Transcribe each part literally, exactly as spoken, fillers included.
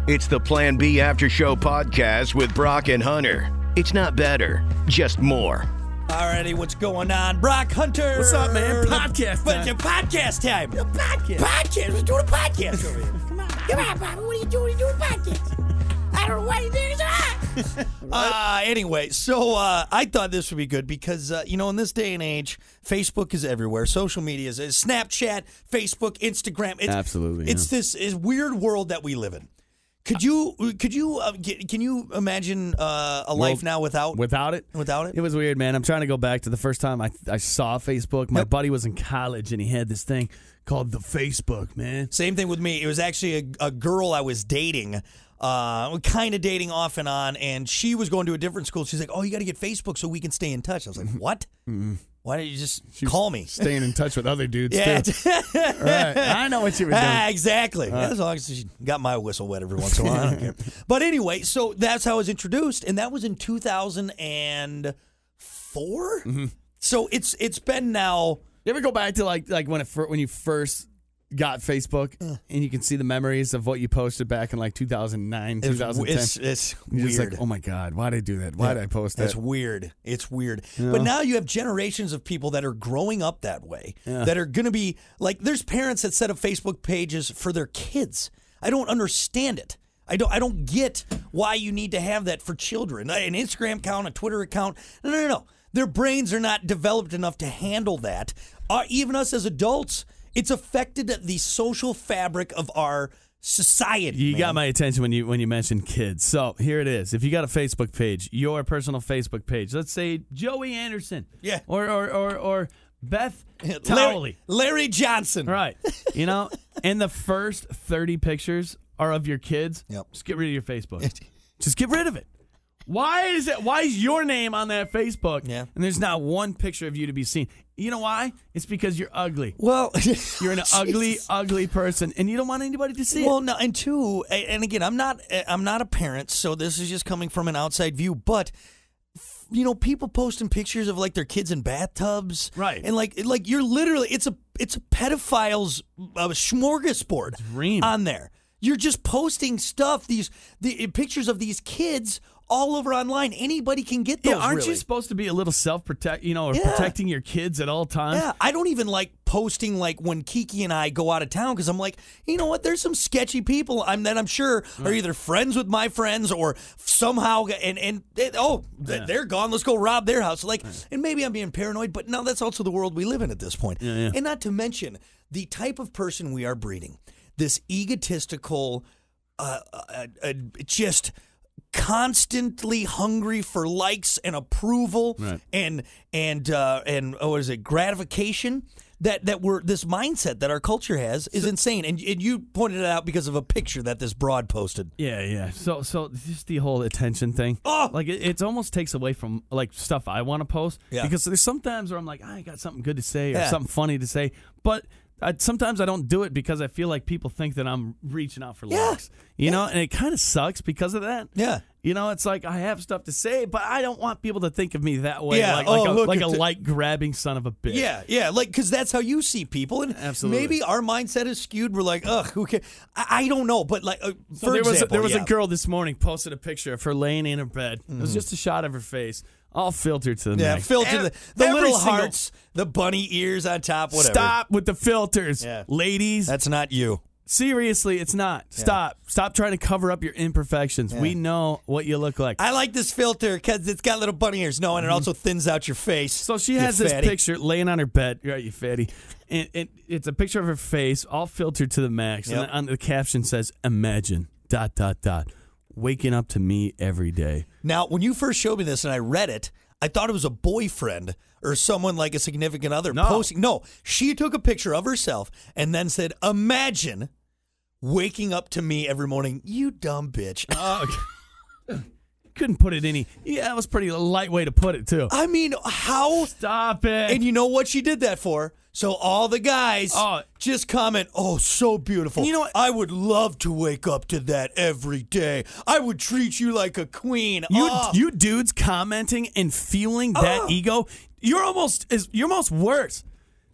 It's the Plan B After Show podcast with Brock and Hunter. It's not better, just more. Alrighty, what's going on? Brock Hunter. What's up, man? Podcast What's time. your podcast time? A podcast. Podcast. We're doing a podcast over here. Come on. Come on, Bobby. What are you doing? You're doing a podcast. I don't know why you're doing that. uh, anyway, so uh, I thought this would be good because, uh, you know, in this day and age, Facebook is everywhere. Social media is, is Snapchat, Facebook, Instagram. It's, Absolutely. It's yeah. this is weird world that we live in. Could you could you uh, get, can you imagine uh, a life Well, now without Without it? without it? It was weird, man. I'm trying to go back to the first time I I saw Facebook. My Yep. buddy was in college, and he had this thing called the Facebook, man. Same thing with me. It was actually a, a girl I was dating, uh, kind of dating off and on, and she was going to a different school. She's like, "Oh, you got to get Facebook so we can stay in touch." I was like, "What? Why don't you just She was call me?" Staying in touch with other dudes, Yeah, too. Right. I know what you were doing. ah, exactly. As long as she got my whistle wet every once in a while, I don't care. But anyway, so that's how I was introduced, and that was in two thousand four. Mm-hmm. So it's it's been now. You ever go back to like like when it fir- when you first got Facebook, and you can see the memories of what you posted back in like two thousand nine, It's, twenty ten? it's, it's You're weird. just like, oh my God, why did I do that? Why did I post that? It's weird. It's weird. You But know? now you have generations of people that are growing up that way, Yeah. that are going to be like, there's parents that set up Facebook pages for their kids. I don't understand it. I don't I don't get why you need to have that for children. An Instagram account, a Twitter account. No, no, no, no. Their brains are not developed enough to handle that. Uh, even us as adults, it's affected the social fabric of our society. You man. got my attention when you when you mentioned kids. So here it is. If you got a Facebook page, your personal Facebook page, let's say Joey Anderson, Yeah. or or or, or Beth Larry, Towley, Larry Johnson. right? You know, and the first thirty pictures are of your kids. Yep. Just get rid of your Facebook. Just get rid of it. Why is it? Why is your name on that Facebook? Yeah. And there's not one picture of you to be seen. You know why? It's because you're ugly. Well, You're an ugly, Jesus. ugly person, and you don't want anybody to see Well, it. no, and two, a- and again, I'm not, I'm not a parent, so this is just coming from an outside view. But you know, people posting pictures of like their kids in bathtubs, Right. And like, like you're literally, it's a, it's a pedophile's uh, smorgasbord Dream. on there. You're just posting stuff, these the pictures of these kids all over online. Anybody can get those. Yeah, aren't really. you supposed to be a little self-protect, you know, or Yeah. protecting your kids at all times? Yeah, I don't even like posting like when Kiki and I go out of town because I'm like, you know what? There's some sketchy people I'm that I'm sure are either friends with my friends or somehow and and they, oh th- Yeah. they're gone. Let's go rob their house. Like, and maybe I'm being paranoid, but no, that's also the world we live in at this point. Yeah, yeah. And not to mention the type of person we are breeding. This egotistical, uh, uh, uh, just constantly hungry for likes and approval Right. and and uh, and oh, what is it, gratification. That that we're this mindset that our culture has is insane, and, and you pointed it out because of a picture that this broad posted. Yeah, yeah. So, so just the whole attention thing. Oh! Like it, it almost takes away from like stuff I want to post. Yeah. Because there's sometimes where I'm like, I got something good to say or Yeah. something funny to say, but I, sometimes I don't do it because I feel like people think that I'm reaching out for Yeah. likes. You know, and it kind of sucks because of that. Yeah. You know, it's like I have stuff to say, but I don't want people to think of me that way. Yeah. Like, Oh, like a, look like a at the- like grabbing son of a bitch. Yeah, yeah, like because that's how you see people, and Absolutely. maybe our mindset is skewed. We're like, ugh, who cares? I, I don't know, but like, uh, So for there was example, there was yeah. a girl this morning posted a picture of her laying in her bed. It was just a shot of her face, all filtered to the Yeah, max. filter Ev- the, the every little single- hearts, the bunny ears on top, whatever. Stop with the filters, Yeah. ladies. That's not you. Seriously, it's not. Stop. Stop trying to cover up your imperfections. We know what you look like. I like this filter because it's got little bunny ears. No, and it also thins out your face. So she you has this fatty. picture laying on her bed. Right, you fatty. And it, it's a picture of her face, all filtered to the max. Yep. And on the caption says, "Imagine dot dot dot waking up to me every day." Now, when you first showed me this and I read it, I thought it was a boyfriend or someone like a significant other No. posting. No, she took a picture of herself and then said, "Imagine waking up to me every morning, you dumb bitch." Oh, couldn't put it any. Yeah, that was pretty light way to put it too. I mean, how? Stop it. And you know what she did that for? So all the guys Oh. just comment, "Oh, so beautiful." And you know what? I would love to wake up to that every day. I would treat you like a queen. You Oh. you dudes commenting and feeling that Oh. ego, you're almost is you're almost worse.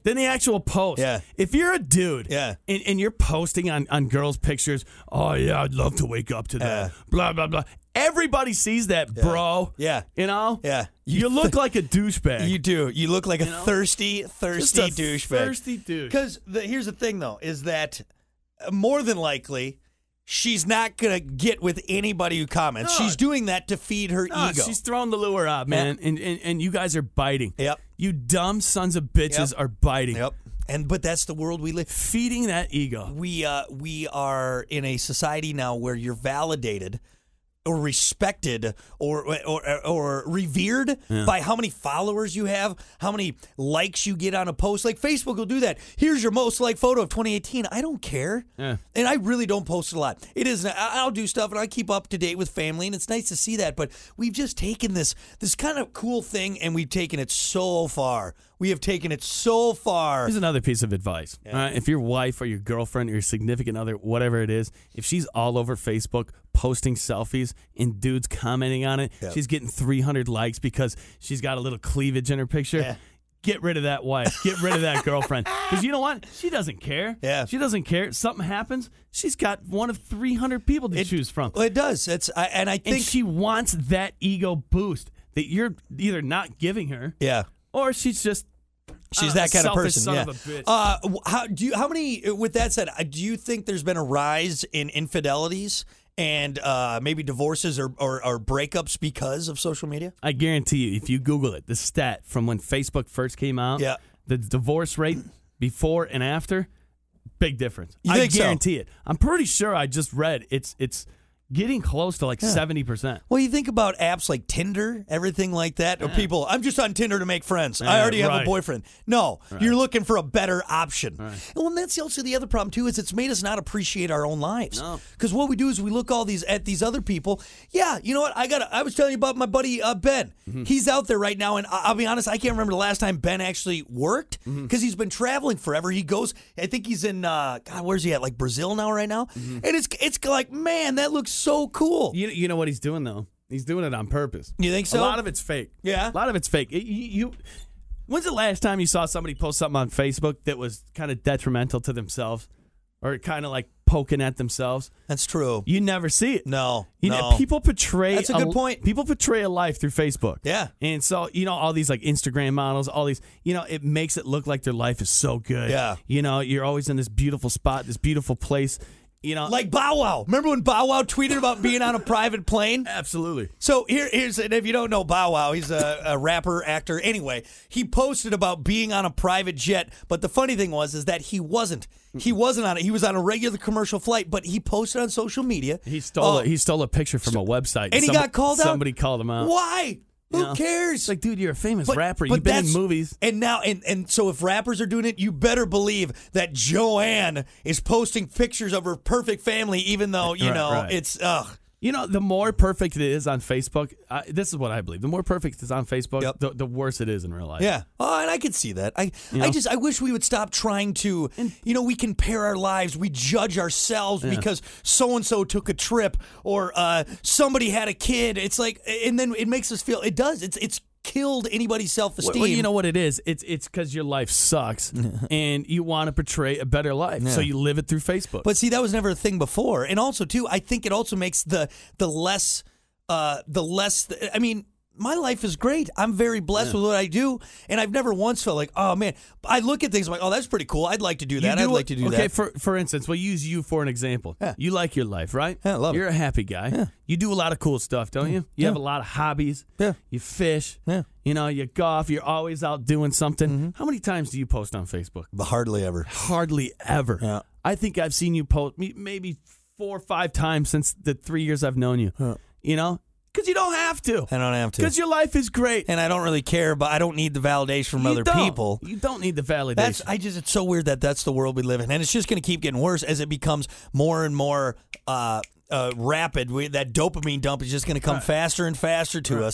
than the actual post. Yeah. If you're a dude Yeah. and, and you're posting on, on girls' pictures, oh, yeah, I'd love to wake up to that, Yeah. blah, blah, blah. Everybody sees that, bro. Yeah. You know? Yeah. You, look like a douchebag. You do. You look like a know? thirsty, thirsty Just a douchebag. thirsty douche. Because here's the thing, though, is that uh, more than likely, she's not going to get with anybody who comments. No. She's doing that to feed her No, ego. she's throwing the lure out, man, and, and and you guys are biting. Yep. You dumb sons of bitches Yep. are biting. Yep. And but that's the world we live. Feeding that ego. We uh we are in a society now where you're validated or respected or or or revered Yeah. by how many followers you have, how many likes you get on a post. Like Facebook will do that. Here's your most liked photo of twenty eighteen. I don't care. Yeah. And I really don't post a lot. It is I- I'll do stuff and I keep up to date with family and it's nice to see that, but we've just taken this this kind of cool thing and we've taken it so far. We have taken it so far. Here's another piece of advice. All right? If your wife or your girlfriend or your significant other, whatever it is, if she's all over Facebook posting selfies and dudes commenting on it, Yep. she's getting three hundred likes because she's got a little cleavage in her picture. Yeah. Get rid of that wife. Get rid of that girlfriend. Because you know what? She doesn't care. Yeah. She doesn't care. Something happens, she's got one of three hundred people to It- choose from. Well, it does. It's I, and I think And she wants that ego boost that you're either not giving her yeah. or she's just She's uh, that kind of selfish person. son yeah. of a bitch. Uh, w- how do you? How many? With that said, uh, do you think there's been a rise in infidelities and uh, maybe divorces or, or, or breakups because of social media? I guarantee you, if you Google it, the stat from when Facebook first came out, Yeah. the divorce rate before and after, big difference. You I think so? guarantee it. I'm pretty sure I just read it's it's getting close to like seventy percent. Well, you think about apps like Tinder, everything like that, or people, I'm just on Tinder to make friends. I Yeah, already have a right. boyfriend. No, you're looking for a better option. Right. Well, and that's also the other problem, too, is it's made us not appreciate our own lives. No. Because what we do is we look all these at these other people. Yeah, you know what? I got. I was telling you about my buddy uh, Ben. Mm-hmm. He's out there right now, and I- I'll be honest, I can't remember the last time Ben actually worked because Mm-hmm. he's been traveling forever. He goes, I think he's in, uh, God, where's he at? Like Brazil now, right now? Mm-hmm. And it's it's like, man, that looks so cool. You you know what he's doing though? He's doing it on purpose. You think so? A lot of it's fake. Yeah. A lot of it's fake. It- you, you When's the last time you saw somebody post something on Facebook that was kind of detrimental to themselves or kind of like poking at themselves? That's true. You never see it. No, You no. know, people portray That's a good point. People portray a life through Facebook. Yeah. And so, you know, all these like Instagram models, all these, you know, it makes it look like their life is so good. Yeah. You know, you're always in this beautiful spot, this beautiful place. You know, Like Bow Wow. Remember when Bow Wow tweeted about being on a private plane? absolutely. So here, here's, and if you don't know Bow Wow, he's a, a rapper, actor. Anyway, he posted about being on a private jet, but the funny thing was is that he wasn't. He wasn't on it. He was on a regular commercial flight, but he posted on social media. He stole Oh, a, he stole a picture from a website. and he Some- got called out? Somebody called him out. Why? Who You know? cares? It's like, dude, you're a famous But- rapper. but You've been in that's- movies. And now, and, and so if rappers are doing it, you better believe that Joanne is posting pictures of her perfect family, even though, you Right, know, right. it's, ugh. You know, the more perfect it is on Facebook, I, this is what I believe. The more perfect it is on Facebook, Yep. the, the worse it is in real life. Yeah. Oh, and I could see that. I You I know? just I wish we would stop trying to you know, we compare our lives, we judge ourselves because so and so took a trip or uh, somebody had a kid. It's like and then it makes us feel it does. It's it's killed anybody's self-esteem. Well, you know what it is? It's it's because your life sucks and you want to portray a better life, so you live it through Facebook. But see, that was never a thing before. And also, too, I think it also makes the the less, uh, the less. I mean, my life is great. I'm very blessed with what I do, and I've never once felt like, oh man. I look at things I'm like, oh, that's pretty cool. I'd like to do that. You I'd do like it- to do okay, that. for for instance, we'll use you for an example. Yeah. You like your life, right? Yeah, I love it. You're a happy guy. You do a lot of cool stuff, don't you? You have a lot of hobbies. Yeah. You fish. Yeah. You know, you golf. You're always out doing something. How many times do you post on Facebook? But hardly ever. Hardly ever. Yeah. I think I've seen you post me- maybe four or five times since the three years I've known you. You know, because you don't have to. I don't have to. Because your life is great. And I don't really care, but I don't need the validation from You other don't. people. You don't need the validation. That's I just it's so weird that that's the world we live in, and it's just going to keep getting worse as it becomes more and more uh, uh, rapid. We, that dopamine dump is just going to come Right. faster and faster to Right. us.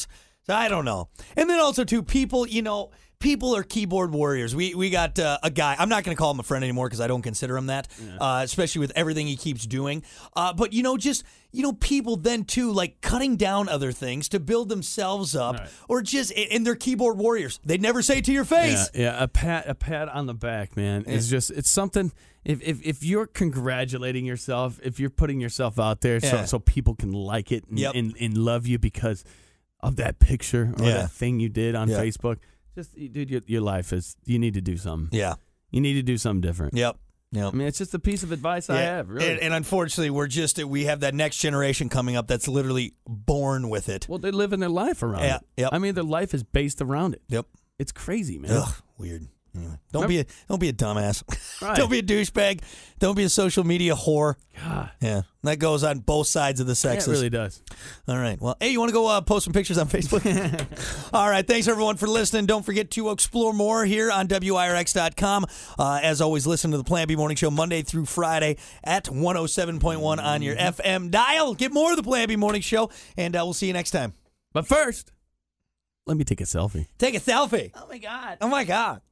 So I don't know. And then also, too, people, you know, people are keyboard warriors. We we got uh, a guy, I'm not going to call him a friend anymore because I don't consider him that, yeah. uh, especially with everything he keeps doing. Uh, but, you know, just, you know, people then, too, like cutting down other things to build themselves up right. or just, and they're keyboard warriors. They'd never say it to your face. Yeah, yeah. A pat a pat on the back, man, yeah. is just, it's something, if, if if you're congratulating yourself, if you're putting yourself out there yeah. so, so people can like it and, yep. and, and love you because of that picture or yeah. that thing you did on yeah. Facebook. Just, dude, your, your life is, you need to do something. Yeah. You need to do something different. Yep. Yep. I mean, it's just a piece of advice yeah. I have, really. And, and unfortunately, we're just, we have that next generation coming up that's literally born with it. Well, they're living their life around yeah. it. Yep. I mean, their life is based around it. Yep. It's crazy, man. Ugh, weird. Anyway, don't Remember? be a don't be a dumbass. Right. Don't be a douchebag. Don't be a social media whore. God. Yeah, that goes on both sides of the sexes. Yeah, it really does. All right. Well, hey, you want to go uh, post some pictures on Facebook? All right. Thanks everyone for listening. Don't forget to explore more here on W I R X dot com. Uh, as always, listen to the Plan B Morning Show Monday through Friday at one oh seven point one on your F M dial. Get more of the Plan B Morning Show, and uh, we'll see you next time. But first, let me take a selfie. Take a selfie. Oh my God. Oh my God.